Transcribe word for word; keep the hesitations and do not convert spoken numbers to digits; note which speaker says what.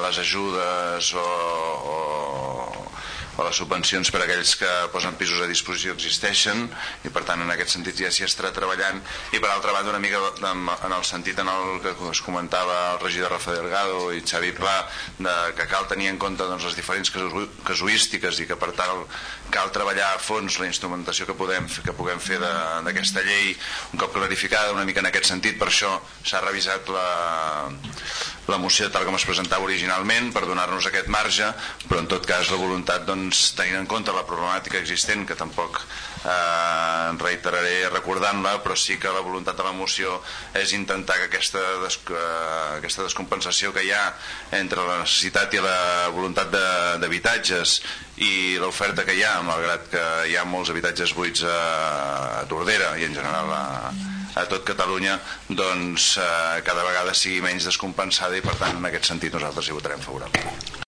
Speaker 1: les ajudes o, o, o les subvencions per a aquells que posen pisos a disposició existeixen, i per tant en aquest sentit ja s'hi estarà treballant. I per altra banda, una mica en el sentit en el que es comentava el regidor Rafa Delgado i Xavi Pla, de que cal tenir en compte doncs, les diferents casuístiques i que per tant cal treballar a fons la instrumentació que, podem, que puguem fer d'aquesta llei un cop clarificada, una mica en aquest sentit. Per això s'ha revisat la la moció tal com es presentava originalment per donar-nos aquest marge, però en tot cas la voluntat, doncs, tenint en compte la problemàtica existent, que tampoc eh, reiteraré recordant-la, però sí que la voluntat de la moció és intentar que aquesta, des, eh, aquesta descompensació que hi ha entre la necessitat i la voluntat d'habitatges i l'oferta que hi ha, malgrat que hi ha molts habitatges buits a, a Tordera i en general a a tot Catalunya, doncs eh, cada vegada sigui menys descompensada, i per tant en aquest sentit nosaltres hi votarem favorablement.